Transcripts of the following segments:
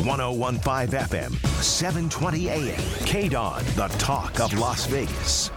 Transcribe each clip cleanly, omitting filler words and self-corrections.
1015 FM, 720 AM. KDON, the talk of Las Vegas.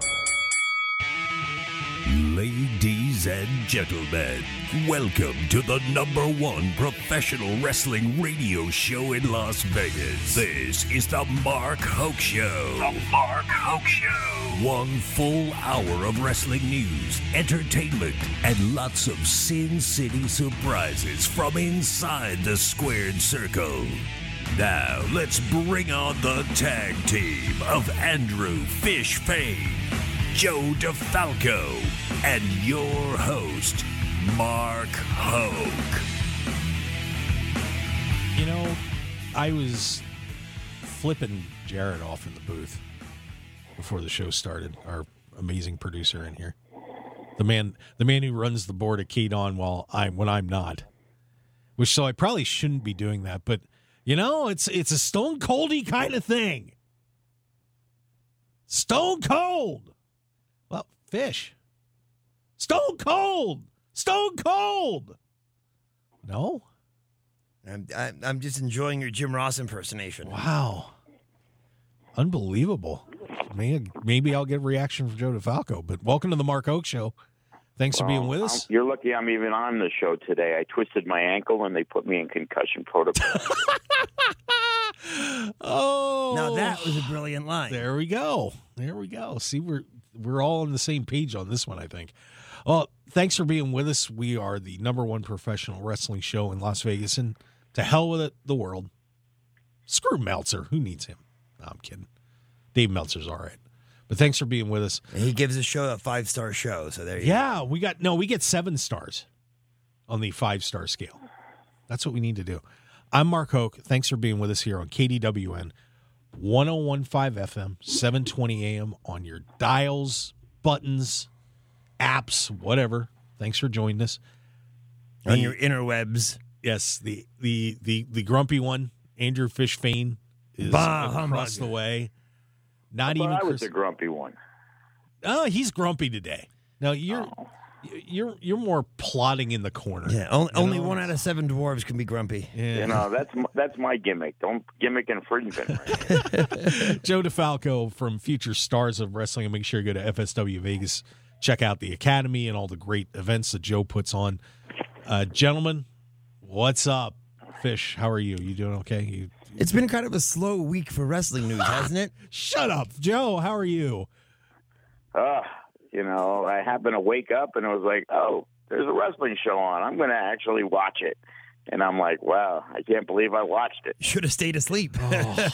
Ladies and gentlemen, welcome to the #1 professional wrestling radio show in Las Vegas. This is the Mark Hoke Show. The Mark Hoke Show. 1 full hour of wrestling news, entertainment, and lots of Sin City surprises from inside the squared circle. Now, let's bring on the tag team of Andrew Fish Fane, Joe DeFalco, and your host, Mark Hoke. You know, I was flipping Jared off in the booth before the show started, our amazing producer in here. The man who runs the board at KDON when I'm not. Which, so I probably shouldn't be doing that, but you know, it's a Stone Coldy kind of thing. Stone Cold. Well, Fish. Stone Cold. Stone Cold. No? I'm just enjoying your Jim Ross impersonation. Wow. Unbelievable. Maybe I'll get a reaction from Joe DeFalco, but welcome to the Mark Hoke Show. Thanks for being with us. You're lucky I'm even on the show today. I twisted my ankle and they put me in concussion protocol. Oh. Now that was a brilliant line. There we go. See, we're all on the same page on this one, I think. Well, thanks for being with us. We are the #1 professional wrestling show in Las Vegas, and to hell with it, the world. Screw Meltzer. Who needs him? No, I'm kidding. Dave Meltzer's all right. But thanks for being with us. And he gives the show a 5-star show, so there you go. Yeah, we get 7 stars on the 5-star scale. That's what we need to do. I'm Mark Hoke. Thanks for being with us here on KDWN, 1015 FM, 720 AM on your dials, buttons, apps, whatever. Thanks for joining us. On your interwebs. Yes, the grumpy one, Andrew Fish Fane, is across the way. Not even I was Chris. the grumpy one. Oh, he's grumpy today. No, you're more plotting in the corner. Yeah, only 1 out of 7 dwarves can be grumpy. Yeah. You know, that's my gimmick. Don't gimmick infringement. Right? Joe DeFalco from Future Stars of Wrestling. And make sure you go to FSW Vegas. Check out the Academy and all the great events that Joe puts on. Gentlemen, what's up? Fish, how are you? You doing okay? It's been kind of a slow week for wrestling news, hasn't it? Shut up. Joe, how are you? You know, I happened to wake up and it was like, oh, there's a wrestling show on. I'm going to actually watch it. And I'm like, wow, I can't believe I watched it. Should have stayed asleep. Oh.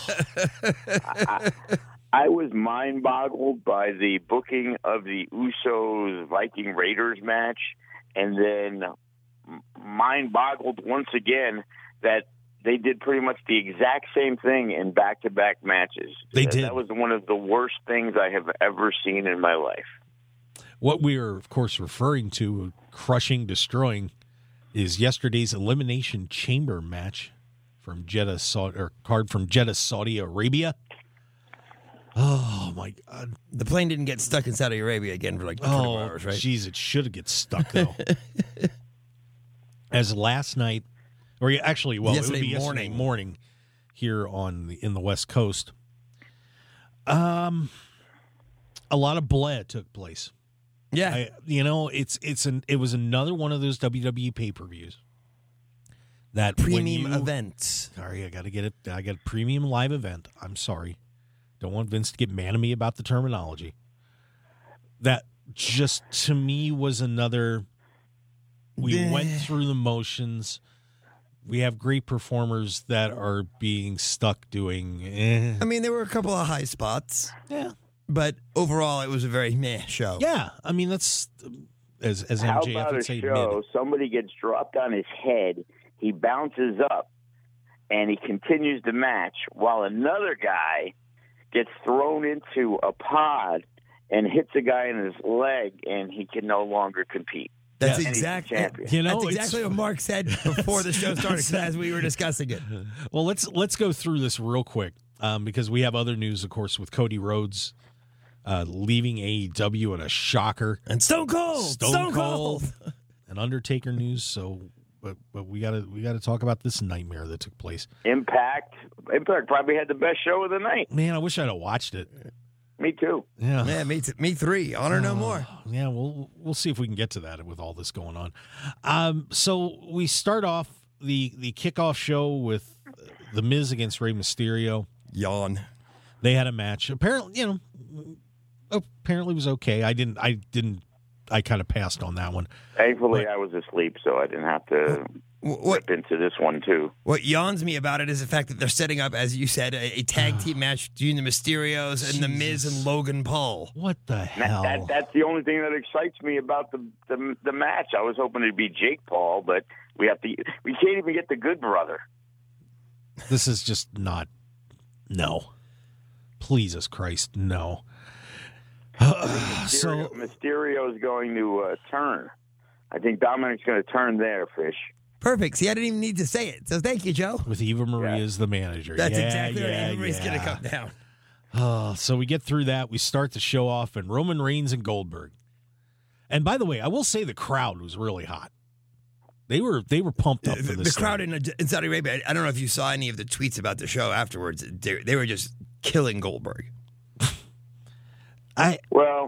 I was mind-boggled by the booking of the Usos Viking Raiders match, and then mind-boggled once again that they did pretty much the exact same thing in back-to-back matches. They did. That was one of the worst things I have ever seen in my life. What we are, of course, referring to, crushing, destroying, is yesterday's Elimination Chamber match from Jeddah, Saudi Arabia. Oh, my God. The plane didn't get stuck in Saudi Arabia again for like 24 hours, right? Jeez, it should have get stuck, though. As last night, or actually, well, it would be yesterday morning here in the West Coast. A lot of bleh took place. Yeah. It was another one of those WWE pay-per-views. That premium events. Sorry, I got to get it. I got a premium live event. I'm sorry. Don't want Vince to get mad at me about the terminology. That just, to me, was another... We went through the motions. We have great performers that are being stuck doing... I mean, there were a couple of high spots. Yeah. But overall, it was a very meh show. Yeah. I mean, that's... As How MJF about would a say, show, somebody gets dropped on his head, he bounces up, and he continues the match, while another guy gets thrown into a pod and hits a guy in his leg, and he can no longer compete. That's And exactly he's that's what Mark said before the show started, as we were discussing it. Well, let's go through this real quick because we have other news, of course, with Cody Rhodes leaving AEW in a shocker. And Stone Cold. And Undertaker news. So but we gotta talk about this nightmare that took place. Impact probably had the best show of the night. Man, I wish I'd have watched it. Me too. Yeah, Yeah, me three. Honor no more. Yeah, we'll see if we can get to that with all this going on. So we start off the kickoff show with The Miz against Rey Mysterio. Yawn. They had a match. Apparently, it was okay. I kind of passed on that one. Thankfully, I was asleep, so I didn't have to whip into this one, too. What yawns me about it is the fact that they're setting up, as you said, a tag team match between the Mysterios and The Miz and Logan Paul. What the hell? That's the only thing that excites me about the match. I was hoping it'd be Jake Paul, but we can't even get the Good Brother. This is just not. No. Jesus Christ, no. Mysterio is going to turn. I think Dominic's going to turn there, Fish. Perfect. See, I didn't even need to say it. So thank you, Joe. With Eva Marie as the manager. That's exactly right. Eva Marie's going to come down. So we get through that. We start the show off, and Roman Reigns and Goldberg. And by the way, I will say the crowd was really hot. They were pumped up for this. The crowd in Saudi Arabia. I don't know if you saw any of the tweets about the show afterwards. They were just killing Goldberg. In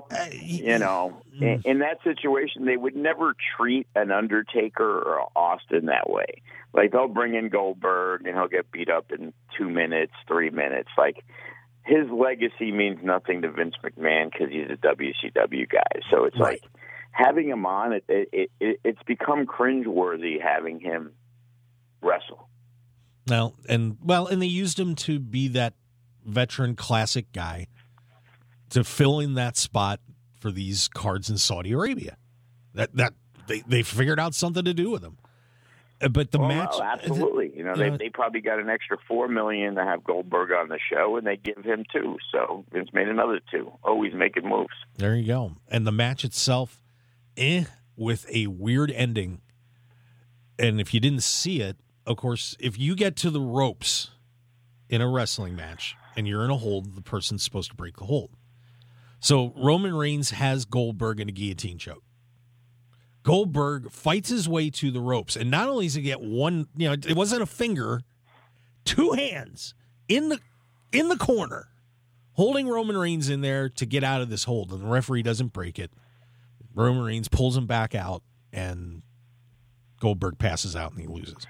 that situation, they would never treat an Undertaker or Austin that way. Like, they'll bring in Goldberg, and he'll get beat up in 2 minutes, 3 minutes. Like, his legacy means nothing to Vince McMahon because he's a WCW guy. So it's like having him on, it's become cringeworthy having him wrestle. And they used him to be that veteran classic guy to fill in that spot for these cards in Saudi Arabia. That they figured out something to do with him. But the match, absolutely. They probably got an extra $4 million to have Goldberg on the show, and they give him 2. So Vince made another 2. Always making moves. There you go. And the match itself, with a weird ending. And if you didn't see it, of course, if you get to the ropes in a wrestling match and you're in a hold, the person's supposed to break the hold. So Roman Reigns has Goldberg in a guillotine choke. Goldberg fights his way to the ropes, and not only does he get one, it wasn't a finger, 2 hands in the corner, holding Roman Reigns in there to get out of this hold, and the referee doesn't break it. Roman Reigns pulls him back out, and Goldberg passes out, and he loses.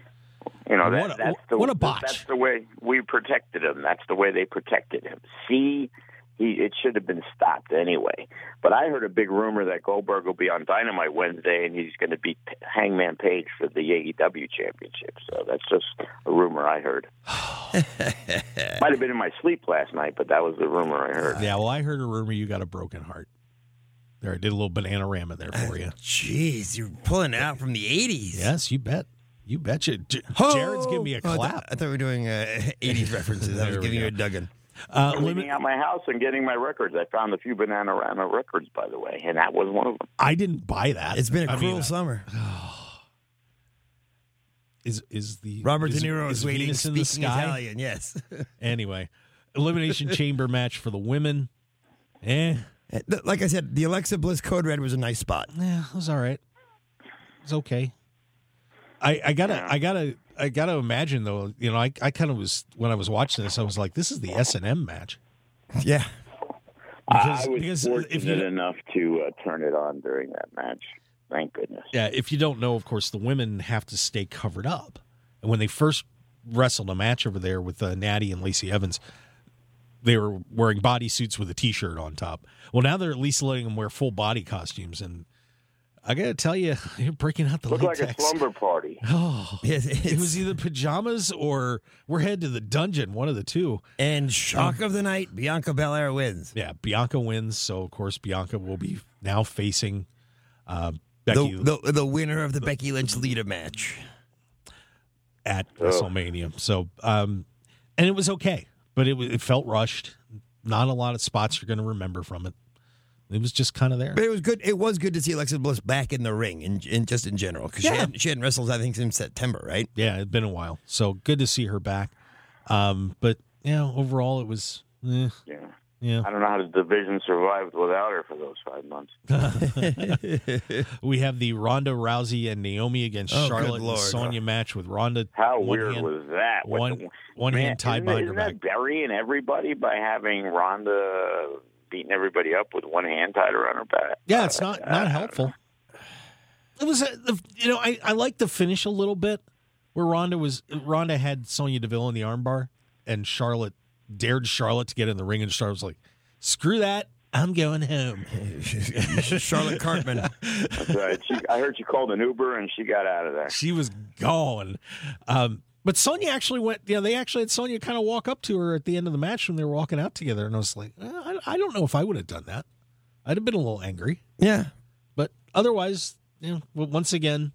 What a botch. That's the way we protected him. That's the way they protected him. It should have been stopped anyway. But I heard a big rumor that Goldberg will be on Dynamite Wednesday, and he's going to beat Hangman Page for the AEW championship. So that's just a rumor I heard. Might have been in my sleep last night, but that was the rumor I heard. Yeah, well, I heard a rumor you got a broken heart. There, I did a little Bananarama there for you. Jeez, you're pulling it out from the 80s. Yes, you bet. You betcha. Jared's giving me a clap. I thought we were doing 80s references. I was giving you a Duggan. Cleaning out my house and getting my records. I found a few Bananarama records, by the way, and that was one of them. I didn't buy that. It's been a cruel summer. Is the Robert De Niro is waiting, Venus in the speaking sky? Italian, yes. Anyway, Elimination Chamber match for the women. Like I said, the Alexa Bliss Code Red was a nice spot. Yeah, it was all right. It was okay. I gotta imagine though. I kind of was, when I was watching this, I was like, this is the S&M match. Yeah. I was fortunate enough to turn it on during that match. Thank goodness. Yeah, if you don't know, of course, the women have to stay covered up. And when they first wrestled a match over there with Natty and Lacey Evans, they were wearing bodysuits with a T-shirt on top. Well, now they're at least letting them wear full body costumes. And I got to tell you, you're breaking out the latex. Looked like a slumber party. Oh, it was either pajamas or we're headed to the dungeon, one of the two. And shock of the night, Bianca Belair wins. Yeah, Bianca wins. So, of course, Bianca will be now facing Becky. The winner of the Becky Lynch Lita match. At WrestleMania. So, and it was okay, but it felt rushed. Not a lot of spots you're going to remember from it. It was just kind of there. But it was good. It was good to see Alexa Bliss back in the ring, and just in general, because she hadn't wrestled, I think, since September, right? Yeah, it'd been a while. So good to see her back. But overall, it was. Yeah. I don't know how the division survived without her for those 5 months. We have the Ronda Rousey and Naomi against Oh, Charlotte good and Lord. Sonya match with Ronda. How one weird hand- was that? one hand tied behind her isn't back. that burying everybody by having Ronda beating everybody up with one hand tied around her back? Yeah, it's not helpful. It was, I like the finish a little bit where Ronda had Sonya Deville in the armbar, and Charlotte dared Charlotte to get in the ring, and Charlotte was like, "Screw that, I'm going home." Charlotte Cartman. That's right. I heard she called an Uber and she got out of there. She was gone. But Sonya actually went. They actually had Sonya kind of walk up to her at the end of the match when they were walking out together, and I was like, I don't know if I would have done that. I'd have been a little angry. Yeah. But otherwise, once again,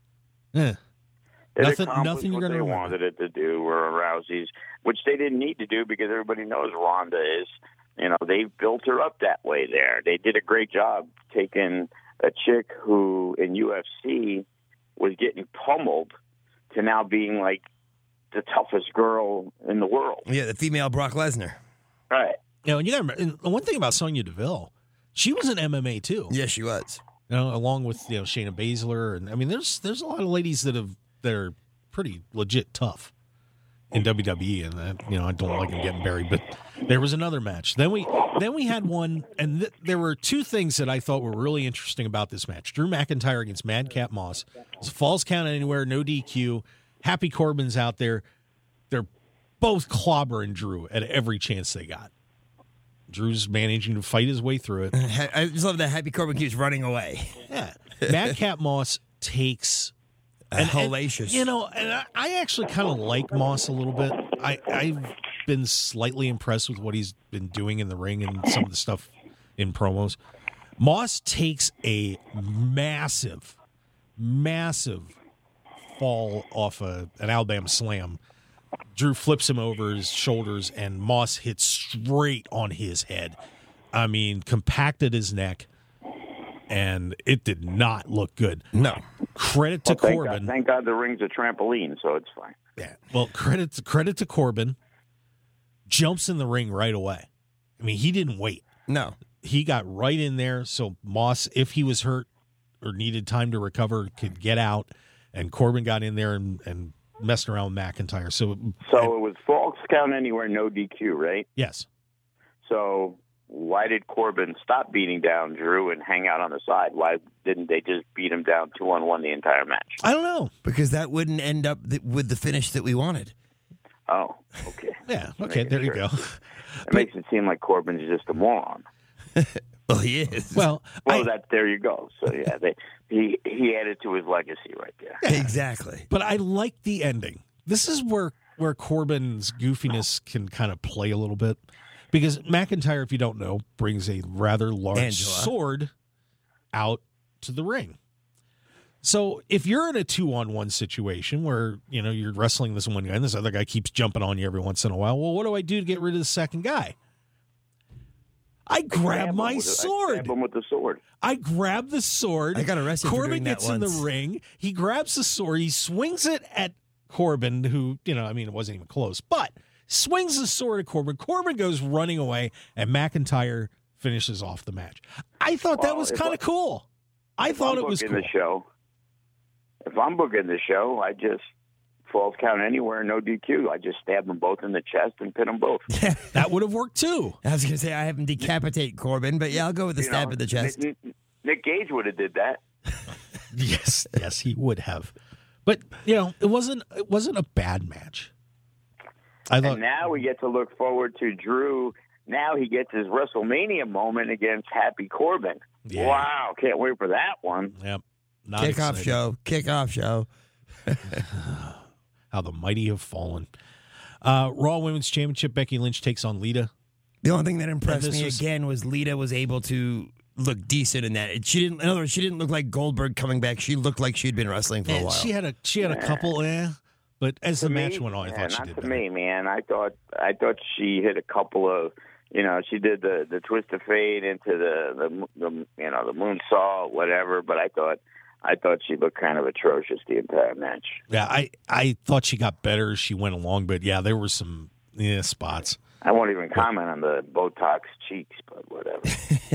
It nothing accomplished you're what going to they remember. wanted it to do were Rousey's, which they didn't need to do because everybody knows Ronda is. They built her up that way there. They did a great job taking a chick who in UFC was getting pummeled to now being like the toughest girl in the world. Yeah, the female Brock Lesnar. Right. And you got to remember, and one thing about Sonya Deville, she was in MMA too. Yes, she was. Along with Shayna Baszler, and I mean, there's a lot of ladies that are pretty legit tough in WWE, and I don't like them getting buried. But there was another match. Then we had one, and there were two things that I thought were really interesting about this match. Drew McIntyre against Madcap Moss. It's a falls count anywhere, no DQ. Happy Corbin's out there. They're both clobbering Drew at every chance they got. Drew's managing to fight his way through it. I just love that Happy Corbin keeps running away. Yeah. Madcap Moss takes Hellacious. and I actually kind of like Moss a little bit. I've been slightly impressed with what he's been doing in the ring and some of the stuff in promos. Moss takes a massive fall off an Alabama Slam. Drew flips him over his shoulders, and Moss hits straight on his head. I mean, compacted his neck, and it did not look good. No. Credit to Corbin. Thank God the ring's a trampoline, so it's fine. Yeah. Well, credit to Corbin. Jumps in the ring right away. I mean, he didn't wait. No. He got right in there, so Moss, if he was hurt or needed time to recover, could get out, and Corbin got in there and messed around with McIntyre. So it was false count anywhere, no DQ, right? Yes. So why did Corbin stop beating down Drew and hang out on the side? Why didn't they just beat him down 2-on-1 the entire match? I don't know. Because that wouldn't end up with the finish that we wanted. Oh, okay. Yeah, okay, there you go. It makes it seem like Corbin's just a moron. Well, he is. Well, there you go. So yeah, he added to his legacy right there. Exactly. but I like the ending. This is where Corbin's goofiness can kind of play a little bit. Because McIntyre, if you don't know, brings a rather large sword out to the ring. So if you're in a 2-on-1 situation where, you're wrestling this one guy and this other guy keeps jumping on you every once in a while, well, what do I do to get rid of the second guy? I grab my sword. I stab him with the sword. I grab the sword. I got arrested for Corbin doing that gets in the once. ring. He grabs the sword. He swings it at Corbin, who, it wasn't even close, but swings the sword at Corbin. Corbin goes running away, and McIntyre finishes off the match. I thought that was kind of cool. I thought it was cool. If I'm booking the show, I just falls count anywhere, no DQ. I just stab them both in the chest and pin them both. That would have worked too. I was going to say I haven't decapitate Corbin, but yeah, I'll go with the stab in the chest. Nick Gage would have did that. Yes, he would have. But it wasn't a bad match. And now we get to look forward to Drew. Now he gets his WrestleMania moment against Happy Corbin. Yeah. Wow, can't wait for that one. Yep. Kickoff show. How the mighty have fallen. Raw Women's Championship, Becky Lynch takes on Lita. The only thing that impressed me again was Lita was able to look decent in that. In other words, she didn't look like Goldberg coming back. She looked like she'd been wrestling for a while. She had a couple, but as the match went on, I thought she did better. Not to me, man. I thought she hit a couple of, she did the twist of fate into the moonsault, whatever. But I thought she looked kind of atrocious the entire match. Yeah, I thought she got better as she went along, but yeah, there were some spots. I won't even comment on the Botox cheeks, but whatever.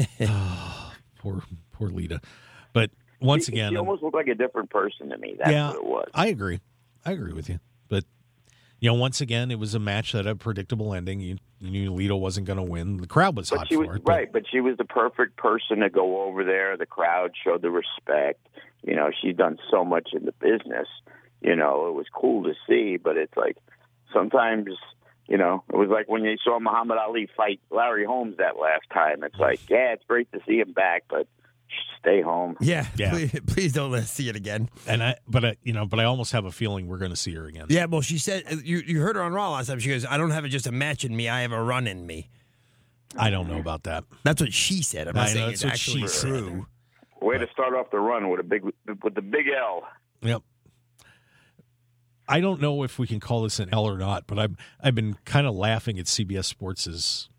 Poor Lita. But once again, she almost looked like a different person to me. That's what it was. I agree with you. But once again, it was a match that had a predictable ending. You knew Lita wasn't going to win. The crowd was hot for it. Right, but she was the perfect person to go over there. The crowd showed the respect. She's done so much in the business. It was cool to see, but it's like sometimes, it was like when you saw Muhammad Ali fight Larry Holmes that last time. It's like, yeah, it's great to see him back, but stay home. Yeah. Please don't let us see it again. But I almost have a feeling we're going to see her again. Yeah, well, she said you heard her on Raw last time. She goes, "I don't have just a match in me; I have a run in me." I don't know about that. That's what she said. I'm not saying it's actually true. Way to start off the run with the big L. Yep. I don't know if we can call this an L or not, but I've been kind of laughing at CBS Sports'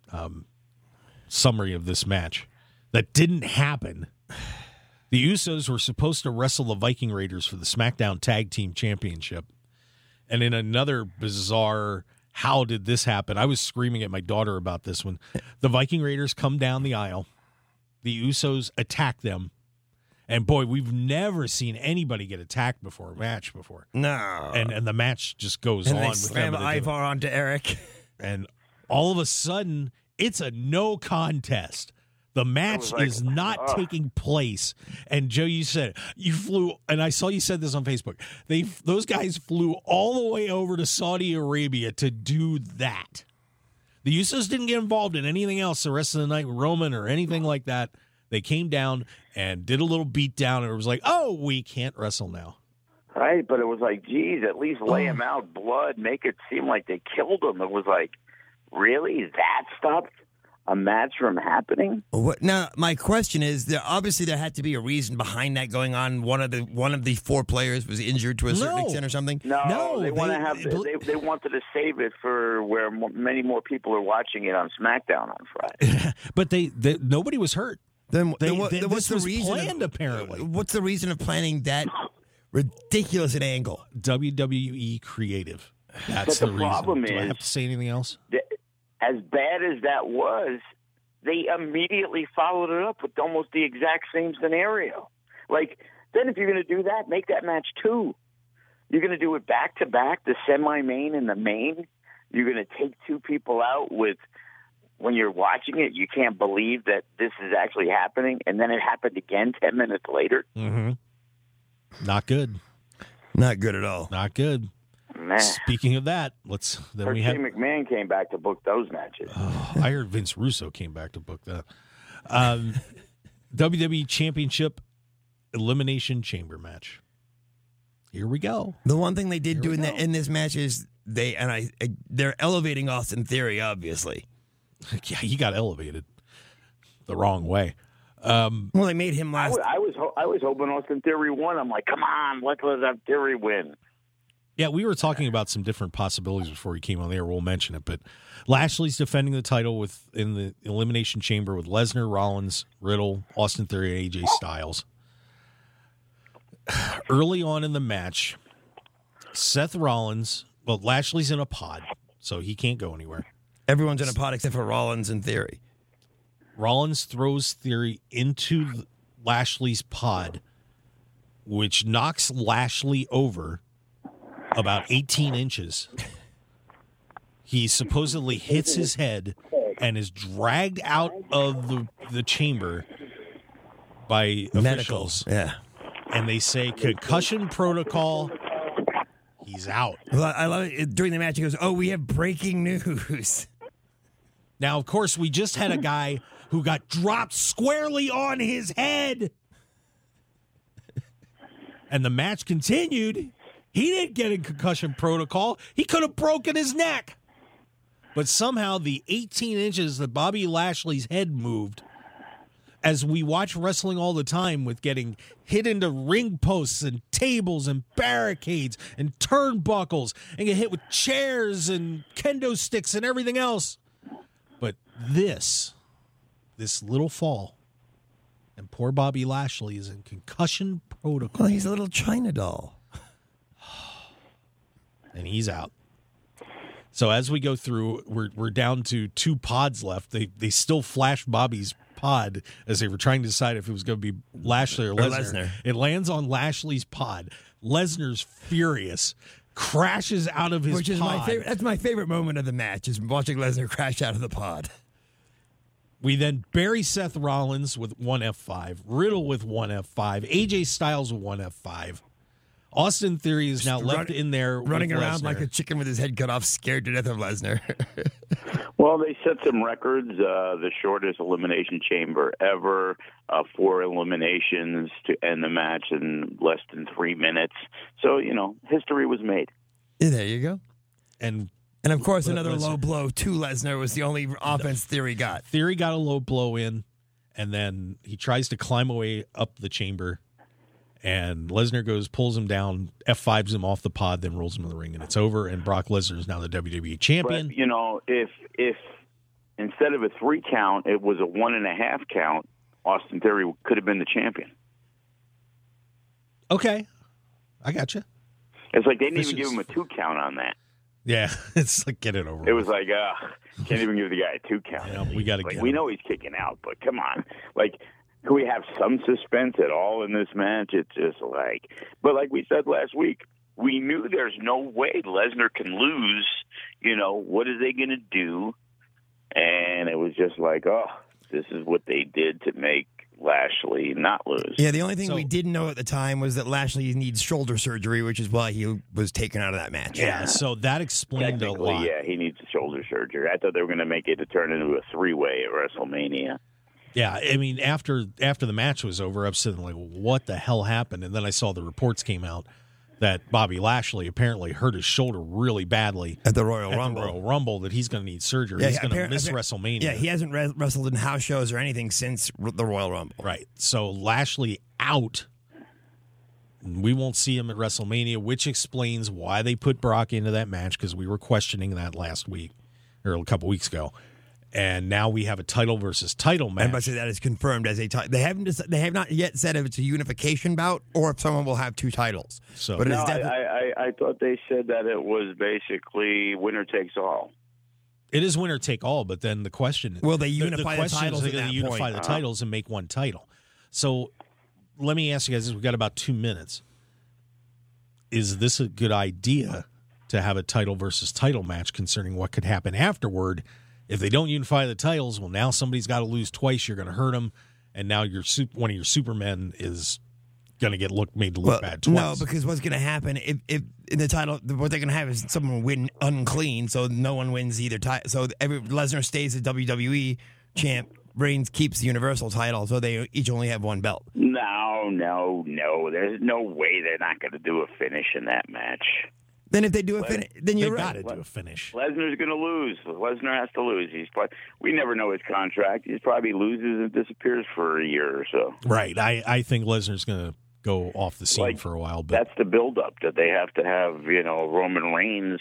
summary of this match that didn't happen. The Usos were supposed to wrestle the Viking Raiders for the SmackDown Tag Team Championship. And in another bizarre, how did this happen? I was screaming at my daughter about this one. The Viking Raiders come down the aisle. The Usos attack them. And boy, we've never seen anybody get attacked before a match before. No. And the match just goes on. They with slam them. Ivar onto Eric. And all of a sudden, it's a no contest. The match is not taking place. And Joe, you said you flew, and I saw you said this on Facebook. Those guys flew all the way over to Saudi Arabia to do that. The Usos didn't get involved in anything else the rest of the night, Roman or anything like that. They came down and did a little beat down, and it was like, oh, we can't wrestle now. Right, but it was like, geez, at least lay him out, blood, make it seem like they killed him. It was like, really? That stopped a match from happening? Now, my question is, there had to be a reason behind that going on. One of the four players was injured to a certain extent or something. No, they wanted to save it for where many more people are watching it on SmackDown on Friday. But nobody was hurt. Then what's this the was reason? Planned, apparently. What's the reason of planning that ridiculous an angle? WWE creative. That's the reason. Problem is, do I have to say anything else? As bad as that was, they immediately followed it up with almost the exact same scenario. Like, then if you're going to do that, make that match two. You're going to do it back-to-back, the semi-main and the main. You're going to take two people out with, when you're watching it, you can't believe that this is actually happening, and then it happened again 10 minutes later. Mm-hmm. Not good. Not good at all. Not good. Nah. Speaking of that, Shane McMahon came back to book those matches. Oh, I heard Vince Russo came back to book that. WWE Championship Elimination Chamber match. Here we go. The one thing they did in this match is they're elevating Austin Theory, obviously. Yeah, he got elevated the wrong way. Well, they made him last. I was hoping Austin Theory won. I'm like, come on, let's let that Theory win. Yeah, we were talking about some different possibilities before he came on the air. We'll mention it, but Lashley's defending the title in the Elimination Chamber with Lesnar, Rollins, Riddle, Austin Theory, and AJ Styles. Early on in the match, Seth Rollins, Lashley's in a pod, so he can't go anywhere. Everyone's in a pod except for Rollins and Theory. Rollins throws Theory into Lashley's pod, which knocks Lashley over about 18 inches. He supposedly hits his head and is dragged out of the chamber by officials. Yeah. And they say concussion protocol. He's out. Well, I love it. During the match, he goes, "Oh, we have breaking news." Now, of course, we just had a guy who got dropped squarely on his head. And the match continued. He didn't get a concussion protocol. He could have broken his neck. But somehow the 18 inches that Bobby Lashley's head moved, as we watch wrestling all the time with getting hit into ring posts and tables and barricades and turnbuckles and get hit with chairs and kendo sticks and everything else. But this little fall, and poor Bobby Lashley is in concussion protocol. Well, he's a little China doll. And he's out. So as we go through, we're down to 2 pods left. They still flashed Bobby's pod as they were trying to decide if it was going to be Lashley or Lesnar. It lands on Lashley's pod. Lesnar's furious, crashes out of his pod. Which is my favorite. That's my favorite moment of the match, is watching Lesnar crash out of the pod. We then bury Seth Rollins with 1 F5, Riddle with 1 F5, AJ Styles with 1 F5. Austin Theory is now left in there running with around Lesnar. like a chicken with his head cut off, scared to death of Lesnar. Well, they set some records. The shortest elimination chamber ever, 4 eliminations to end the match in less than 3 minutes. So, history was made. Yeah, there you go. And of course, another low blow to Lesnar was the only offense Theory got. Theory got a low blow in, and then he tries to climb away up the chamber. And Lesnar pulls him down, F5s him off the pod, then rolls him in the ring, and it's over. And Brock Lesnar is now the WWE champion. But, if instead of a 3 count, it was a 1.5 count, Austin Theory could have been the champion. Okay, I got you. It's like they didn't even give him a 2 count on that. Yeah, it's like, get it over. It was like, can't even give the guy a 2 count. Yeah, we got to get. We know he's kicking out, but come on, can we have some suspense at all in this match? It's just but like we said last week, we knew there's no way Lesnar can lose. What are they going to do? And it was just like, this is what they did to make Lashley not lose. Yeah, the only thing we didn't know at the time was that Lashley needs shoulder surgery, which is why he was taken out of that match. Yeah, so that explained a lot. Yeah, he needs shoulder surgery. I thought they were going to make it to turn into a 3-way at WrestleMania. Yeah, I mean, after the match was over, I was sitting like, what the hell happened? And then I saw the reports came out that Bobby Lashley apparently hurt his shoulder really badly at the Royal Rumble. That he's going to need surgery. He's going to miss WrestleMania. Yeah, he hasn't wrestled in house shows or anything since the Royal Rumble. Right. So Lashley out. We won't see him at WrestleMania, which explains why they put Brock into that match, because we were questioning that last week or a couple weeks ago. And now we have a title versus title match. And but that is confirmed as a title. They have not yet said if it's a unification bout or if someone will have 2 titles. So, but I thought they said that it was basically winner takes all. It is winner take all, but then the question: will they unify the titles? Are they going to unify the titles and make 1 title? So, let me ask you guys: we've got about 2 minutes. Is this a good idea to have a title versus title match, concerning what could happen afterward? If they don't unify the titles, well, now somebody's got to lose twice. You're going to hurt them, and now one of your Supermen is going to get made to look bad twice. No, because what's going to happen if in the title, what they're going to have is someone win unclean, so no one wins either title. So Lesnar stays the WWE champ. Reigns keeps the Universal title, so they each only have 1 belt. No. There's no way they're not going to do a finish in that match. Then if they do a finish, then you're right. They've got to do a finish. Lesnar's going to lose. Lesnar has to lose. We never know his contract. He probably loses and disappears for a year or so. Right. I think Lesnar's going to go off the scene for a while. But that's the build-up that they have to have. Roman Reigns.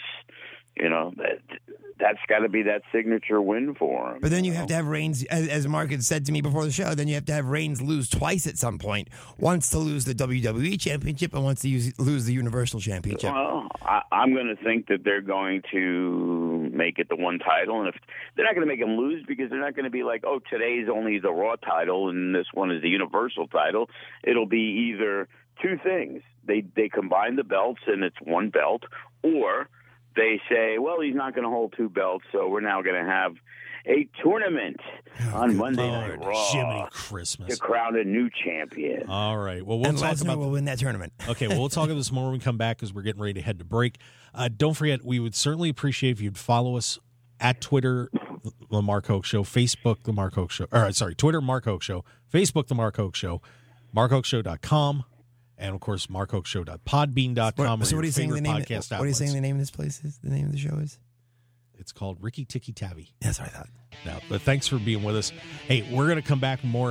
That's got to be that signature win for him. But then you have to have Reigns, as Mark had said to me before the show, then you have to have Reigns lose twice at some point. Once to lose the WWE Championship and once to lose the Universal Championship. Well, I'm going to think that they're going to make it the 1 title. And if they're not going to make him lose, because they're not going to be like, today's only the Raw title and this one is the Universal title. It'll be either 2 things. They combine the belts and it's 1 belt, or they say, well, he's not going to hold 2 belts, so we're now going to have a tournament on Monday Night Raw. Jiminy Christmas. To crown a new champion. All right. Well, we'll talk about will win that tournament. Okay, well, we'll talk about this more when we come back, because we're getting ready to head to break. Don't forget, we would certainly appreciate if you'd follow us at Twitter, The Mark Hoke Show, Facebook, The Mark Hoke Show. Twitter, Mark Hoke Show, Facebook, The Mark Hoke Show, markhokeshow.com. And, of course, markhokeshow.podbean.com. So what are you saying the name? What are you saying the name of this place is? The name of the show is? It's called Ricky Tikki Tavi. That's what I thought. Now, but thanks for being with us. Hey, we're going to come back more.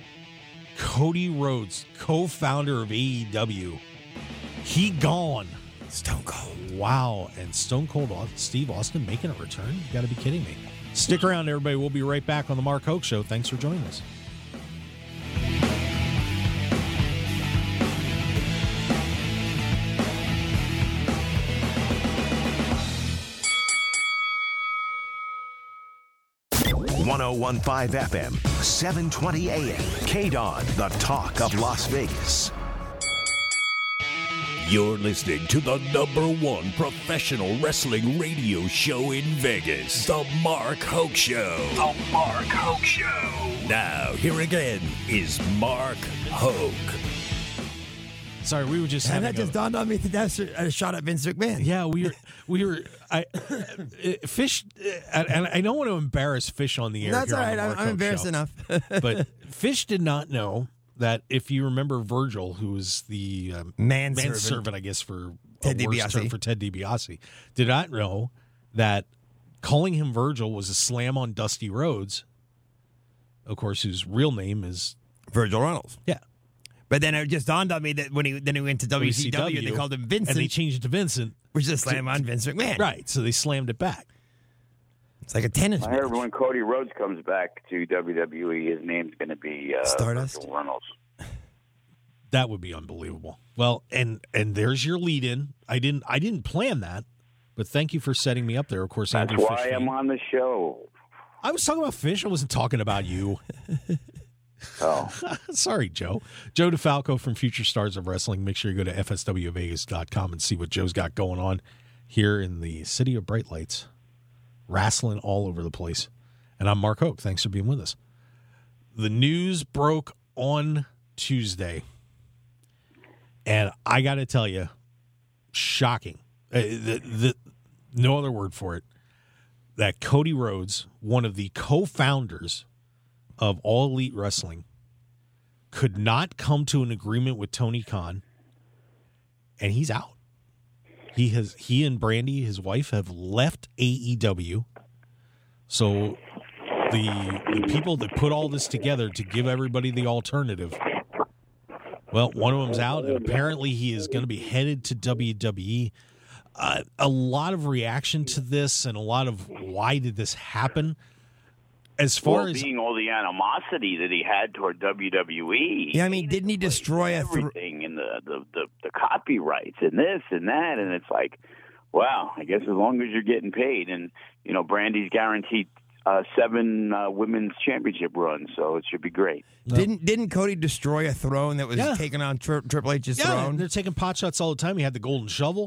Cody Rhodes, co-founder of AEW. He gone. Stone Cold. Wow. And Stone Cold Steve Austin making a return? You got to be kidding me. Stick around, everybody. We'll be right back on The Mark Hoke Show. Thanks for joining us. 1015 FM, 720 AM. KDON, the talk of Las Vegas. You're listening to the #1 professional wrestling radio show in Vegas, The Mark Hoke Show. The Mark Hoke Show. Now, here again is Mark Hoke. Sorry, we were just And having that just dawned on me that that's a shot at Vince McMahon. Yeah, we were. Fish, and I don't want to embarrass Fish on the air. That's here all on right. the Mark I'm Hoke embarrassed Show. enough. But Fish did not know that if you remember Virgil, who was the manservant, I guess, for Ted a worse DiBiase. term for Ted DiBiase, did not know that calling him Virgil was a slam on Dusty Rhodes, of course, whose real name is Virgil Runnels. yeah. But then it just dawned on me that when he went to WCW, they called him Vincent, and they changed it to Vincent, which is a slam on Vince McMahon. right? So they slammed it back. It's like a tennis I match. heard when Cody Rhodes comes back to WWE, his name's going to be Stardust? Virgil Runnels. That would be unbelievable. Well, and there's your lead in. I didn't plan that, but thank you for setting me up there. Of course, That's Andrew why Fish I'm on the show. I was talking about Fish. I wasn't talking about you. Oh, Sorry, Joe. Joe DeFalco from Future Stars of Wrestling. Make sure you go to fswvegas.com and see what Joe's got going on here in the city of bright lights. Wrestling all over the place. And I'm Mark Hoke. Thanks for being with us. The news broke on Tuesday. And I got to tell you, shocking. No other word for it. That Cody Rhodes, one of the co-founders of All Elite Wrestling, could not come to an agreement with Tony Khan, and he's out. He and Brandy, his wife, have left AEW. So the people that put all this together to give everybody the alternative, well, one of them's out, and apparently he is going to be headed to WWE. A lot of reaction to this and a lot of why did this happen. As far as being all the animosity that he had toward WWE. Yeah, I mean, didn't he destroy everything and the copyrights and this and that? And it's like, wow, I guess as long as you're getting paid, and Brandy's guaranteed 7 women's championship runs, so it should be great. Didn't Cody destroy a throne that was taken on Triple H's throne? They're taking pot shots all the time. He had the golden shovel.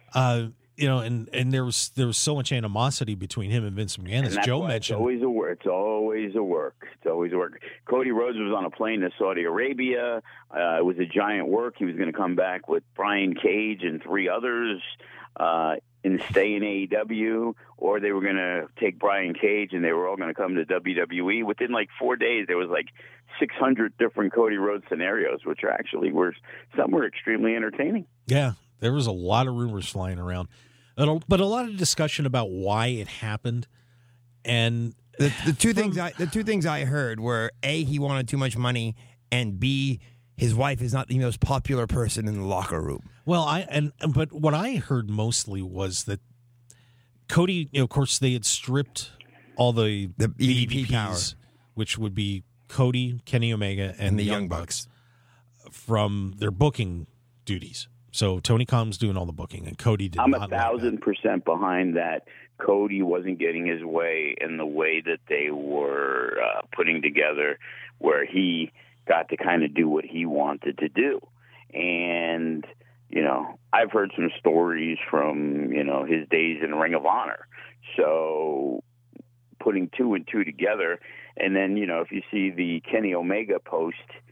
And there was so much animosity between him and Vince McMahon, as Joe mentioned. It's always a work. It's always a work. Cody Rhodes was on a plane to Saudi Arabia. It was a giant work. He was going to come back with Brian Cage and 3 others and stay in AEW, or they were going to take Brian Cage and they were all going to come to WWE. Within like 4 days, there was like 600 different Cody Rhodes scenarios, which some were extremely entertaining. Yeah, there was a lot of rumors flying around. But a lot of discussion about why it happened, and the two things I heard were A, he wanted too much money, and B, his wife is not the most popular person in the locker room. Well, but what I heard mostly was that Cody, of course, they had stripped all the EVP power, which would be Cody, Kenny Omega, and the Young Bucks, from their booking duties. So Tony Khan's doing all the booking, and Cody did I'm not. 1,000% behind that. Cody wasn't getting his way in the way that they were putting together, where he got to kind of do what he wanted to do. And, I've heard some stories from, his days in Ring of Honor. So putting 2 and 2 together, and then, if you see the Kenny Omega post,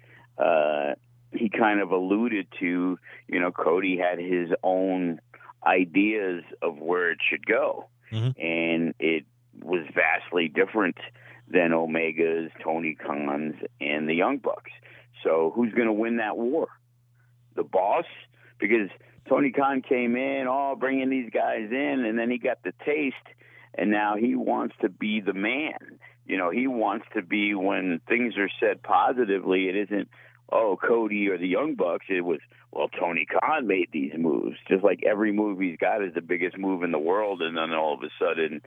he kind of alluded to, Cody had his own ideas of where it should go. Mm-hmm. And it was vastly different than Omega's, Tony Khan's, and the Young Bucks. So who's going to win that war? The boss? Because Tony Khan came in, bringing these guys in, and then he got the taste, and now he wants to be the man. He wants to be, when things are said positively, it isn't, Cody or the Young Bucks. It was, Tony Khan made these moves. Just like every move he's got is the biggest move in the world, and then all of a sudden,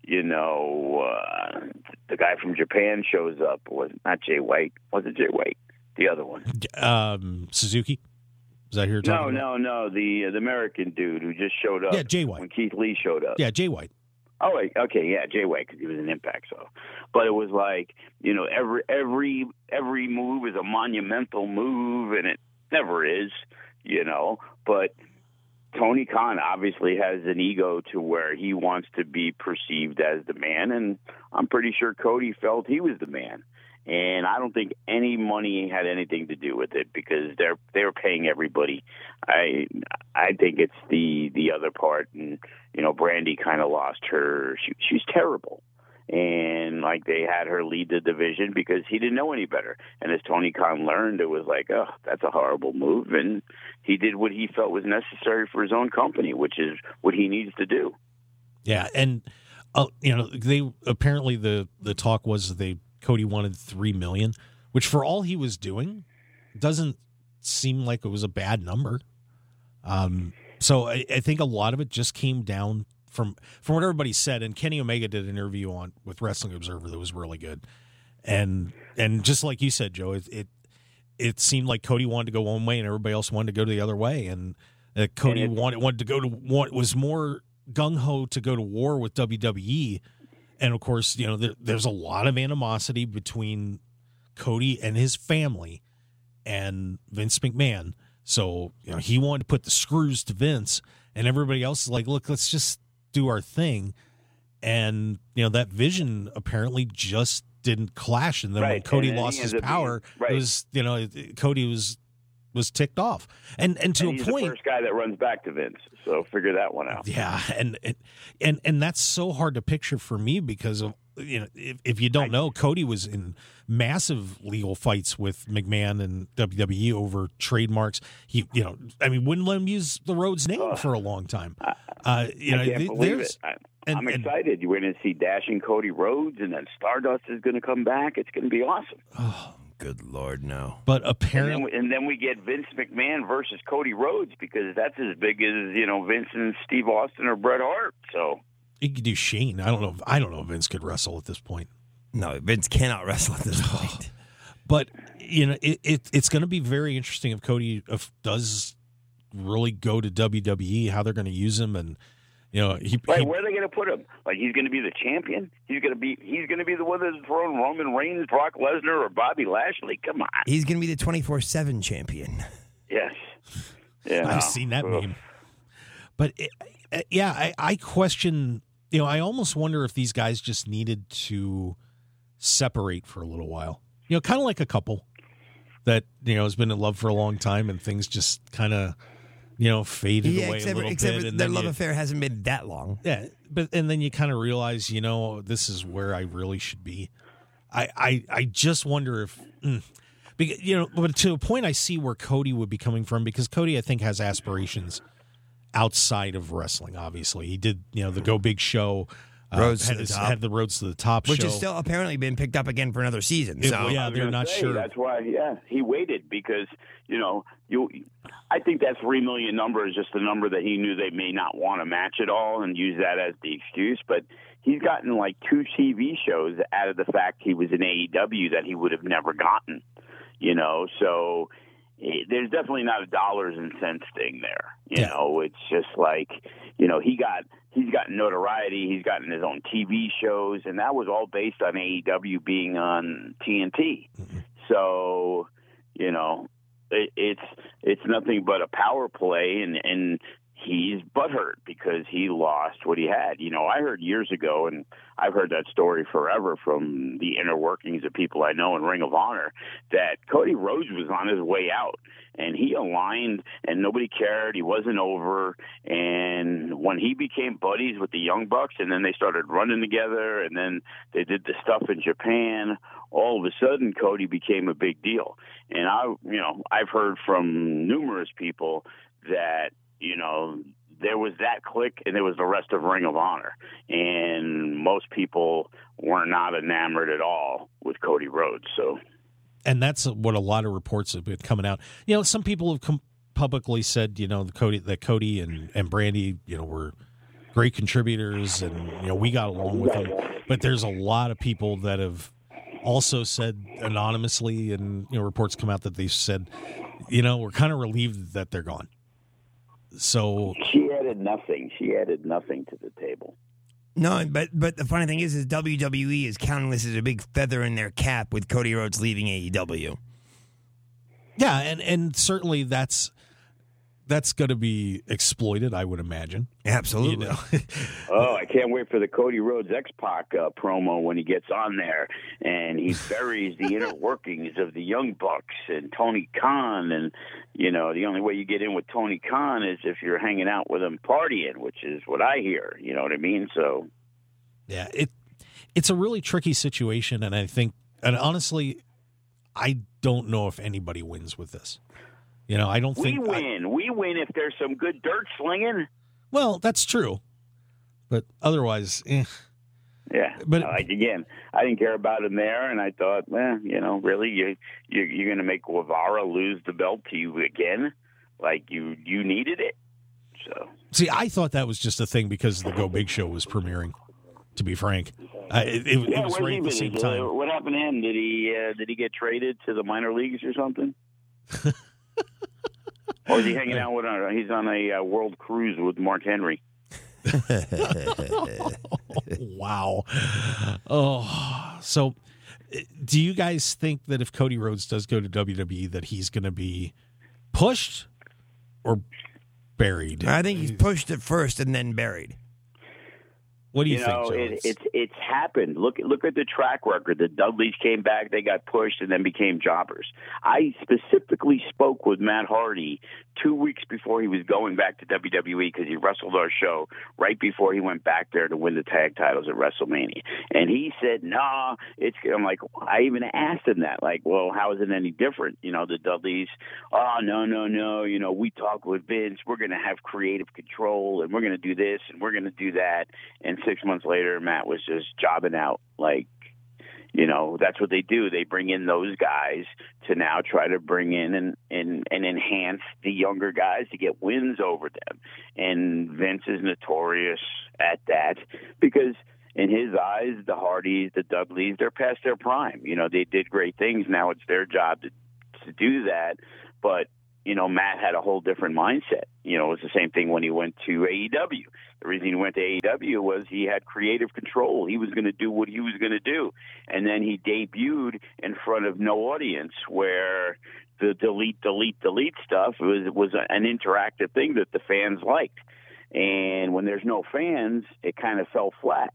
the guy from Japan shows up. Was not Jay White. Wasn't Jay White. The other one. Suzuki? Is that who you're talking about? No. The American dude who just showed up. Yeah, Jay White. When Keith Lee showed up. Yeah, Jay White. Oh, wait, okay, yeah, Jay White, because he was an Impact. So, but it was like, you know, every move is a monumental move, and it never is, you know. But Tony Khan obviously has an ego to where he wants to be perceived as the man, and I'm pretty sure Cody felt he was the man. And I don't think any money had anything to do with it because they're paying everybody. I think it's the other part, and you know, Brandy kind of lost her. She's terrible, and like they had her lead the division because he didn't know any better. And as Tony Khan learned, it was like, oh, that's a horrible move, and he did what he felt was necessary for his own company, which is what he needs to do. Yeah, and you know, they apparently the talk was Cody wanted $3 million, which for all he was doing doesn't seem like it was a bad number. So I think a lot of it just came down from what everybody said. And Kenny Omega did an interview with Wrestling Observer that was really good. And just like you said, Joe, it seemed like Cody wanted to go one way and everybody else wanted to go the other way. And Cody wanted to go to was more gung ho to go to war with WWE. And, of course, you know, there's a lot of animosity between Cody and his family and Vince McMahon. So, you know, he wanted to put the screws to Vince, and everybody else is like, look, let's just do our thing. And, you know, that vision apparently just didn't clash. And then when Cody lost his power, it was, you know, Cody was ticked off. And to he's a point, the first guy that runs back to Vince. So figure that one out. Yeah, and that's so hard to picture for me because of, you know, if you don't know, Cody was in massive legal fights with McMahon and WWE over trademarks. He, you know, I mean, wouldn't let him use the Rhodes name for a long time. You know, I can't believe it. I'm excited. We're going to see Dashing Cody Rhodes, and then Stardust is going to come back. It's going to be awesome. Oh, good Lord, no. But apparently, and then we get Vince McMahon versus Cody Rhodes because that's as big as, you know, Vince and Steve Austin or Bret Hart. So he could do Shane. I don't know if Vince could wrestle at this point. No, Vince cannot wrestle at this point. But you know, it's going to be very interesting if Cody does really go to WWE, how they're going to use him, and you know, where are they going to put him? Like, he's going to be the champion? He's going to be the one that's thrown Roman Reigns, Brock Lesnar, or Bobby Lashley? Come on. He's going to be the 24/7 champion. Yes. Yeah. I've seen that meme. But I question. You know, I almost wonder if these guys just needed to separate for a little while. You know, kind of like a couple that, you know, has been in love for a long time and things just kind of, you know, faded away a little bit. And their love affair hasn't been that long. Yeah, and then you kind of realize, you know, this is where I really should be. I just wonder if, you know, but to a point I see where Cody would be coming from, because Cody, I think, has aspirations outside of wrestling. Obviously, he did, you know, the Go Big Show. Had the Roads to the Top which show. has still apparently been picked up again for another season. So yeah, they're not sure. That's why, he waited because, you know, I think that $3 million number is just a number that he knew they may not want to match at all and use that as the excuse. But he's gotten like 2 TV shows out of the fact he was in AEW that he would have never gotten, you know. So there's definitely not a dollars and cents thing there. You know, it's just like, you know, he's gotten notoriety. He's gotten his own TV shows, and that was all based on AEW being on TNT. Mm-hmm. So, you know, it's nothing but a power play, and he's butthurt because he lost what he had. You know, I heard years ago, and I've heard that story forever from the inner workings of people I know in Ring of Honor, that Cody Rhodes was on his way out, and he aligned, and nobody cared. He wasn't over. And when he became buddies with the Young Bucks, and then they started running together, and then they did the stuff in Japan, all of a sudden Cody became a big deal. And I've heard from numerous people that, you know, there was that click and there was the rest of Ring of Honor. And most people were not enamored at all with Cody Rhodes. So, and that's what a lot of reports have been coming out. You know, some people have publicly said, you know, that Cody and Brandy, you know, were great contributors and, you know, we got along with them. But there's a lot of people that have also said anonymously, and, you know, reports come out that they've said, you know, we're kind of relieved that they're gone. So she added nothing. She added nothing to the table. No, but the funny thing is WWE is counting this as a big feather in their cap with Cody Rhodes leaving AEW. Yeah, and certainly that's going to be exploited, I would imagine. Absolutely. You know? Oh, I can't wait for the Cody Rhodes X-Pac promo when he gets on there and he buries the inner workings of the Young Bucks and Tony Khan. And, you know, the only way you get in with Tony Khan is if you're hanging out with him partying, which is what I hear. You know what I mean? So, yeah, it's a really tricky situation, and I think, and honestly, I don't know if anybody wins with this. You know, I don't think we win if there's some good dirt slinging. Well, that's true, but otherwise, Yeah, but again, I didn't care about him there, and I thought, you know, really, you're going to make Guevara lose the belt to you again, like you needed it. So, see, I thought that was just a thing because the Go Big Show was premiering. To be frank, it was right at the same time. What happened to him? Did he get traded to the minor leagues or something? Or is he hanging out with? He's on a world cruise with Mark Henry. Wow. Oh, so do you guys think that if Cody Rhodes does go to WWE, that he's going to be pushed or buried? I think he's pushed at first and then buried. What do you think, Jones? It's happened. Look at the track record. The Dudleys came back, they got pushed, and then became jobbers. I specifically spoke with Matt Hardy 2 weeks before he was going back to WWE because he wrestled our show right before he went back there to win the tag titles at WrestleMania. And he said, "Nah, I'm like, I even asked him that, like, well, how is it any different? You know, the Dudleys, no. You know, we talk with Vince. We're going to have creative control, and we're going to do this, and we're going to do that." And 6 months later, Matt was just jobbing out. Like, you know, that's what they do. They bring in those guys to now try to bring in and enhance the younger guys to get wins over them. And Vince is notorious at that because in his eyes, the Hardys, the Dudleys, they're past their prime. You know, they did great things. Now it's their job to do that. But, you know, Matt had a whole different mindset. You know, it was the same thing when he went to AEW. The reason he went to AEW was he had creative control. He was going to do what he was going to do. And then he debuted in front of no audience where the delete stuff was an interactive thing that the fans liked. And when there's no fans, it kind of fell flat.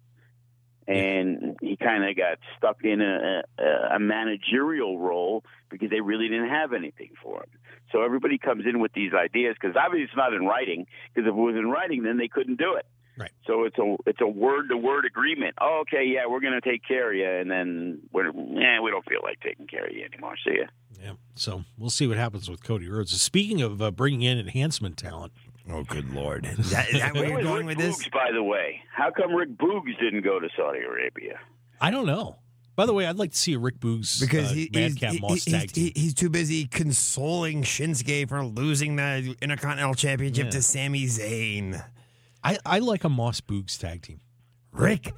And he kind of got stuck in a managerial role because they really didn't have anything for him. So everybody comes in with these ideas because obviously it's not in writing, because if it was in writing, then they couldn't do it. Right. So it's a word-to-word agreement. Oh, okay, yeah, we're going to take care of you, and then we don't feel like taking care of you anymore. See ya. Yeah. So we'll see what happens with Cody Rhodes. Speaking of bringing in enhancement talent. Oh, good Lord. Is that where you're going with this? Boogs, by the way. How come Rick Boogs didn't go to Saudi Arabia? I don't know. By the way, I'd like to see a Rick Boogs because Madcap Moss tag team. He's too busy consoling Shinsuke for losing the Intercontinental Championship to Sami Zayn. I like a Moss Boogs tag team. Rick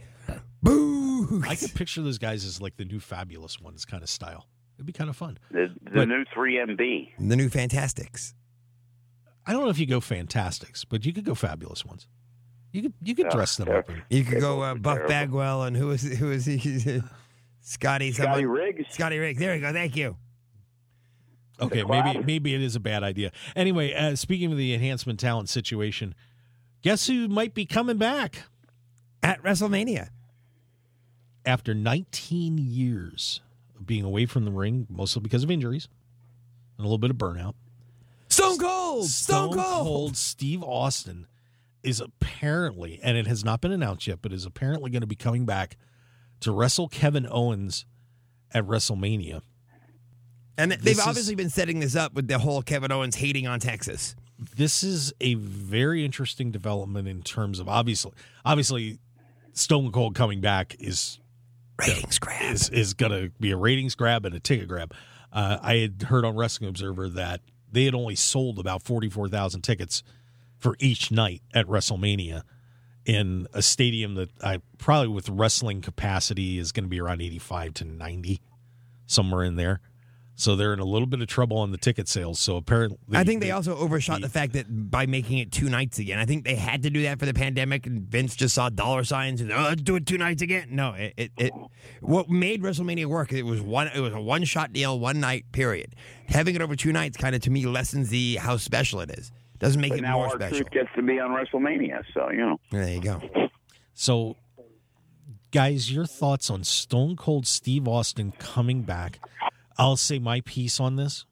Boogs. I could picture those guys as like the new Fabulous Ones kind of style. It'd be kind of fun. The new 3MB. The new Fantastics. I don't know if you go Fantastics, but you could go Fabulous Ones. You could dress them up. You could go Buff Bagwell and who is he? Scotty Riggs. Scotty Riggs. There we go. Thank you. Okay, maybe it is a bad idea. Anyway, speaking of the enhancement talent situation, guess who might be coming back at WrestleMania after 19 years of being away from the ring, mostly because of injuries and a little bit of burnout. Stone Cold Steve Austin is apparently, and it has not been announced yet, but is apparently going to be coming back to wrestle Kevin Owens at WrestleMania. And they've obviously been setting this up with the whole Kevin Owens hating on Texas. This is a very interesting development in terms of obviously Stone Cold coming back is ratings grab. Is going to be a ratings grab and a ticket grab. I had heard on Wrestling Observer that they had only sold about 44,000 tickets for each night at WrestleMania in a stadium that probably with wrestling capacity is going to be around 85 to 90, somewhere in there. So they're in a little bit of trouble on the ticket sales. So apparently, I think they also overshot the fact that by making it 2 nights again. I think they had to do that for the pandemic, and Vince just saw dollar signs and let's do it 2 nights again. No, it what made WrestleMania work? It was a one-shot deal, 1 night period. Having it over 2 nights kind of to me lessens how special it is. Doesn't make it more special. Now R-Truth gets to be on WrestleMania, so There you go. So, guys, your thoughts on Stone Cold Steve Austin coming back? I'll say my piece on this.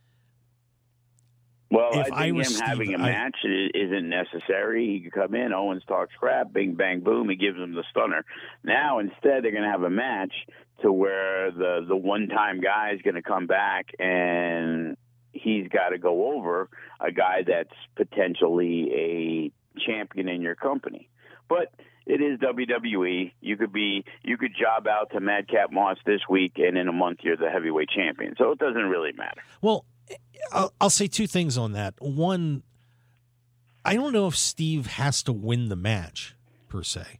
Well, I think him having a match isn't necessary. He can come in, Owens talks crap, bing, bang, boom, he gives him the stunner. Now, instead, they're going to have a match to where the one-time guy is going to come back and he's got to go over a guy that's potentially a champion in your company. But it is WWE. You could job out to Madcap Moss this week, and in a month you're the heavyweight champion. So it doesn't really matter. Well, I'll say 2 things on that. One, I don't know if Steve has to win the match per se.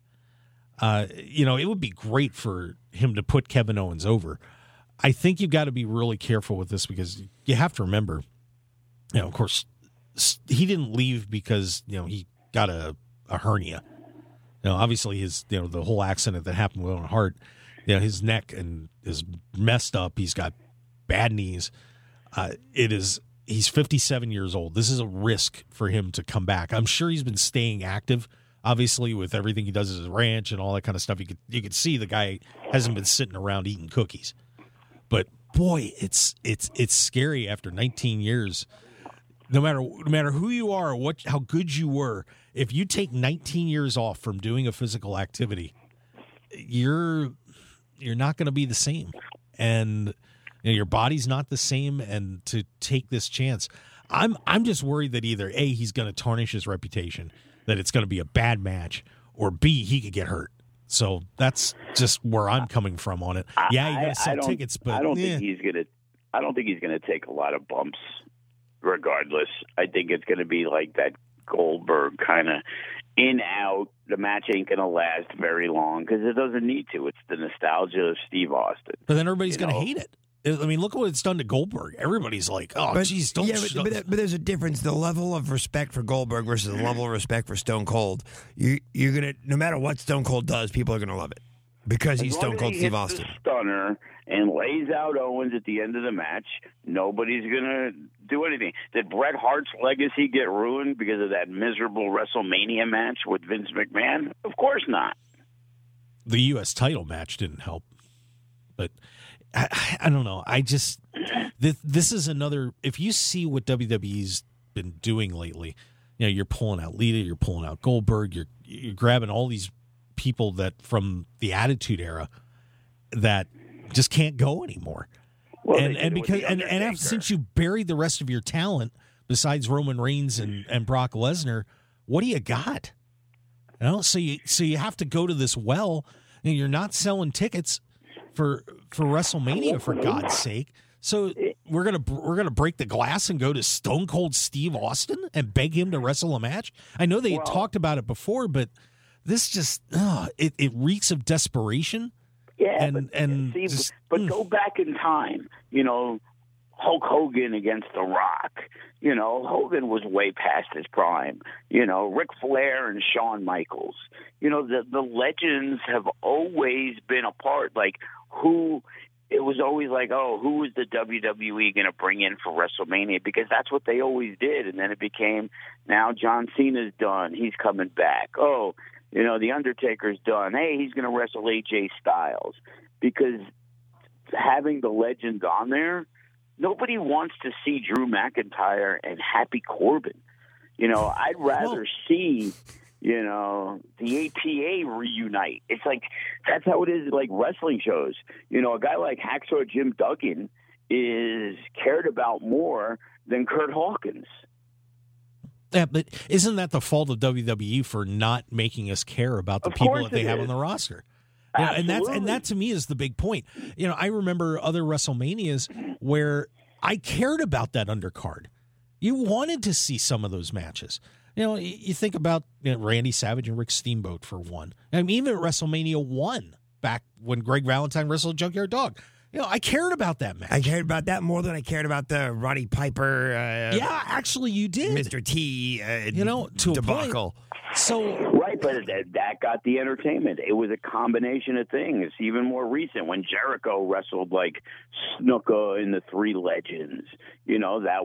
It would be great for him to put Kevin Owens over. I think you've got to be really careful with this because you have to remember, of course, he didn't leave because he got a hernia. Obviously his the whole accident that happened with Owen Hart, his neck and is messed up. He's got bad knees. He's 57 years old. This is a risk for him to come back. I'm sure he's been staying active, obviously, with everything he does at his ranch and all that kind of stuff. You could see the guy hasn't been sitting around eating cookies. But boy, it's scary after 19 years. No matter who you are or how good you were, if you take 19 years off from doing a physical activity, you're not going to be the same, and your body's not the same. And to take this chance, I'm just worried that either A, he's going to tarnish his reputation, that it's going to be a bad match, or B, he could get hurt. So that's just where I'm coming from on it. Yeah, you're going to sell tickets, but I don't think he's going to take a lot of bumps. Regardless, I think it's going to be like that Goldberg kind of in out. The match ain't going to last very long because it doesn't need to. It's the nostalgia of Steve Austin. But then everybody's going to hate it. I mean, look what it's done to Goldberg. Everybody's like, "Oh, geez, don't." Yeah, but there's a difference. The level of respect for Goldberg versus the level of respect for Stone Cold. You're gonna, no matter what Stone Cold does, people are gonna love it because he's Stone Cold Steve Austin. Stunner and lays out Owens at the end of the match. Nobody's gonna do anything. Did Bret Hart's legacy get ruined because of that miserable WrestleMania match with Vince McMahon? Of course not. The U.S. title match didn't help, but. I don't know. This is another. If you see what WWE's been doing lately, you're pulling out Lita, you're pulling out Goldberg, you're grabbing all these people that from the Attitude Era that just can't go anymore. Well, since you buried the rest of your talent besides Roman Reigns and Brock Lesnar, what do you got? So you have to go to this well, and you're not selling tickets for WrestleMania, for God's sake. So we're gonna break the glass and go to Stone Cold Steve Austin and beg him to wrestle a match. I know they had talked about it before, but this just it reeks of desperation. Yeah, but go back in time. Hulk Hogan against The Rock. Hogan was way past his prime. Ric Flair and Shawn Michaels. The legends have always been a part. Like, it was always like, who is the WWE going to bring in for WrestleMania? Because that's what they always did. And then it became, now John Cena's done. He's coming back. The Undertaker's done. Hey, he's going to wrestle AJ Styles. Because having the legends on there, nobody wants to see Drew McIntyre and Happy Corbin. I'd rather see, the APA reunite. It's like, that's how it is like wrestling shows. A guy like Hacksaw Jim Duggan is cared about more than Kurt Hawkins. Yeah, but isn't that the fault of WWE for not making us care about the people that they have on the roster? And that to me is the big point. I remember other WrestleManias where I cared about that undercard. You wanted to see some of those matches. You think about Randy Savage and Rick Steamboat for one. I mean, even at WrestleMania 1, back when Greg Valentine wrestled Junkyard Dog, I cared about that match. I cared about that more than I cared about the Roddy Piper. Yeah, actually, you did, Mr. T. To debacle. So Right, but that got the entertainment. It was a combination of things. Even more recent, when Jericho wrestled like Snuka in the Three Legends, that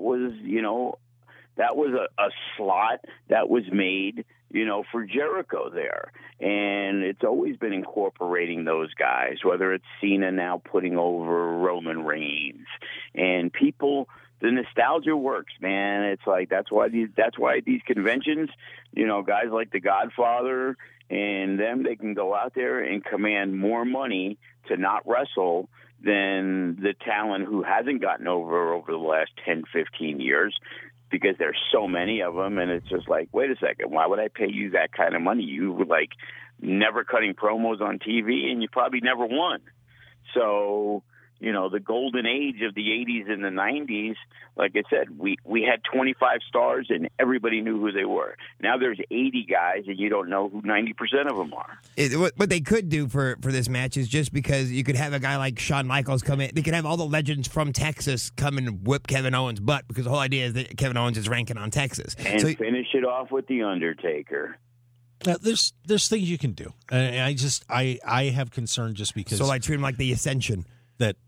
was a slot that was made, for Jericho there. And it's always been incorporating those guys, whether it's Cena now putting over Roman Reigns. And people, the nostalgia works, man. It's like that's why these conventions, guys like the Godfather and them, they can go out there and command more money to not wrestle than the talent who hasn't gotten over the last 10, 15 years, because there's so many of them. And it's just like, wait a second, why would I pay you that kind of money? You were like never cutting promos on TV, and you probably never won. So, the golden age of the 80s and the 90s, like I said, we had 25 stars and everybody knew who they were. Now there's 80 guys and you don't know who 90% of them are. What they could do for this match is, just because you could have a guy like Shawn Michaels come in, they could have all the legends from Texas come and whip Kevin Owens' butt, because the whole idea is that Kevin Owens is ranking on Texas. And finish it off with The Undertaker. there's things you can do. And I have concern just because. So I treat him like the Ascension. That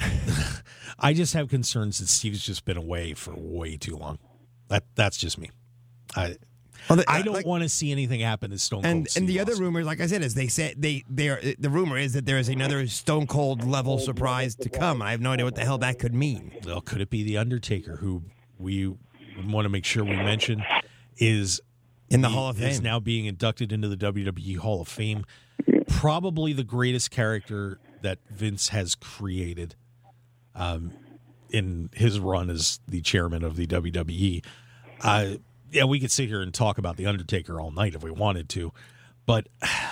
I just have concerns that Steve's just been away for way too long. That's just me. I don't want to see anything happen to Stone Cold. And the other rumor, like I said, is the rumor is that there is another Stone Cold level surprise to come. I have no idea what the hell that could mean. Well, could it be The Undertaker, who we want to make sure we mention is in the Hall of Fame, is now being inducted into the WWE Hall of Fame? Probably the greatest character that Vince has created in his run as the chairman of the WWE. Yeah, we could sit here and talk about The Undertaker all night if we wanted to, but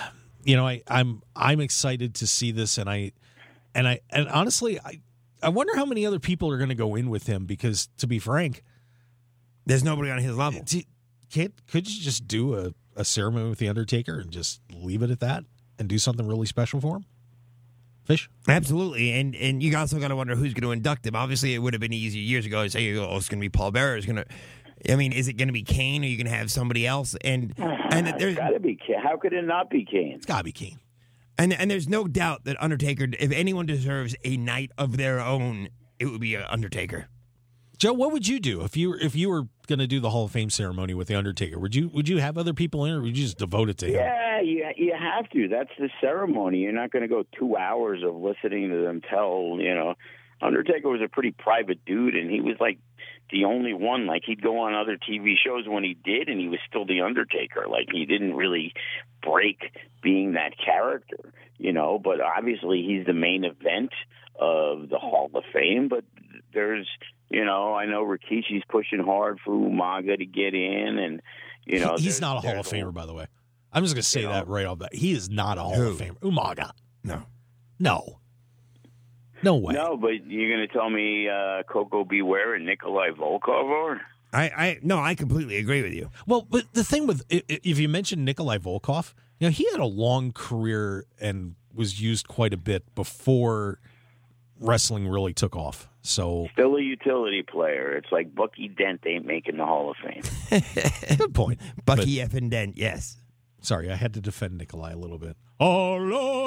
I'm excited to see this, and honestly, I wonder how many other people are going to go in with him, because, to be frank, there's nobody on his level. Could you just do a ceremony with The Undertaker and just leave it at that and do something really special for him? Fish? Absolutely, and you also got to wonder who's going to induct him. Obviously, it would have been easy years ago to say, it's going to be Paul Bearer. Is it going to be Kane? Or are you going to have somebody else? And there's got to be Kane. How could it not be Kane? It's got to be Kane. And there's no doubt that Undertaker, if anyone deserves a night of their own, it would be Undertaker. Joe, what would you do if you were going to do the Hall of Fame ceremony with The Undertaker? Would you have other people in, or would you just devote it to him? Yeah, you have to. That's the ceremony. You're not going to go 2 hours of listening to them tell, Undertaker was a pretty private dude, and he was like the only one. Like, he'd go on other TV shows when he did, and he was still the Undertaker. Like, he didn't really break being that character, but obviously he's the main event of the Hall of Fame. But there's, I know Rikishi's pushing hard for Umaga to get in, and, he's not a Hall of Famer, by the way. I'm just going to say that right off the bat. He is not a Hall of Famer. Umaga. No. No way. No, but you're going to tell me Coco Beware and Nikolai Volkov are? I completely agree with you. Well, but the thing with, if you mentioned Nikolai Volkov, he had a long career and was used quite a bit before wrestling really took off. So still a utility player. It's like Bucky Dent ain't making the Hall of Fame. Good point. Bucky effing Dent, yes. Sorry, I had to defend Nikolai a little bit. Oh,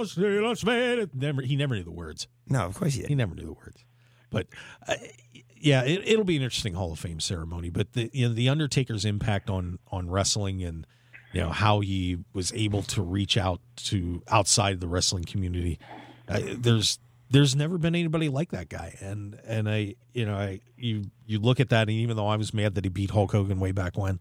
he never knew the words. No, of course he didn't. He never knew the words. But yeah, it'll be an interesting Hall of Fame ceremony. But the Undertaker's impact on wrestling, and how he was able to reach out to outside the wrestling community. There's never been anybody like that guy, and you look at that, and even though I was mad that he beat Hulk Hogan way back when,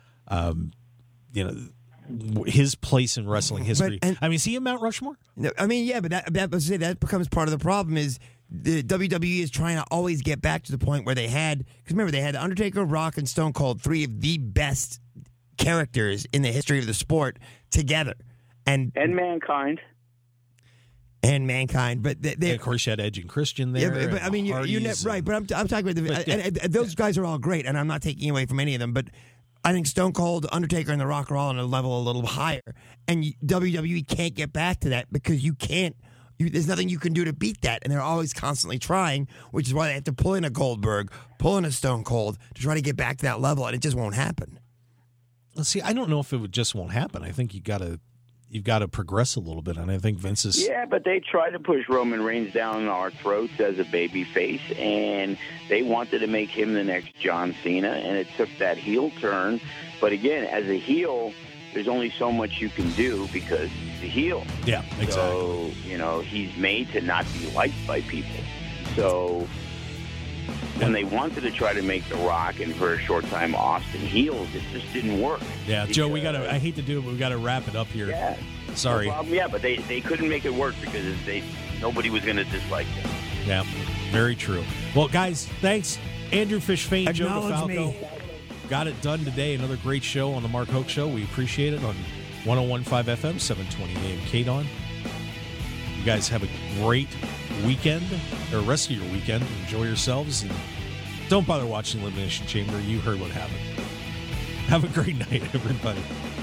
his place in wrestling history. Is he in Mount Rushmore? No, but that becomes part of the problem. Is the WWE is trying to always get back to the point where they had, because remember, they had Undertaker, Rock, and Stone Cold, three of the best characters in the history of the sport together, and Mankind. And Mankind, but and of course you had Edge and Christian there. Yeah, but you're right. But I'm talking about those guys are all great, and I'm not taking away from any of them. But I think Stone Cold, Undertaker, and The Rock are all on a level a little higher, and WWE can't get back to that because you can't There's nothing you can do to beat that, and they're always constantly trying, which is why they have to pull in a Goldberg, pull in a Stone Cold to try to get back to that level, and it just won't happen. Let's see. I don't know if it just won't happen. I think you've got to progress a little bit, and I think Vince is. Yeah, but they tried to push Roman Reigns down our throats as a babyface, and they wanted to make him the next John Cena, and it took that heel turn. But again, as a heel, there's only so much you can do because he's a heel. Yeah, exactly. So, he's made to not be liked by people. So when they wanted to try to make The Rock and for a short time Austin heels, it just didn't work. Yeah, Joe, I hate to do it, but we got to wrap it up here. Yeah. Sorry. No problem. Yeah, but they couldn't make it work because nobody was going to dislike them. Yeah, very true. Well, guys, thanks. Andrew Fishfane, Joe DeFalco. Got it done today. Another great show on the Mark Hoke Show. We appreciate it on 101.5 FM, 720 AM KDON. You guys have a great weekend, or rest of your weekend. Enjoy yourselves, and don't bother watching Elimination Chamber. You heard what happened. Have a great night, everybody.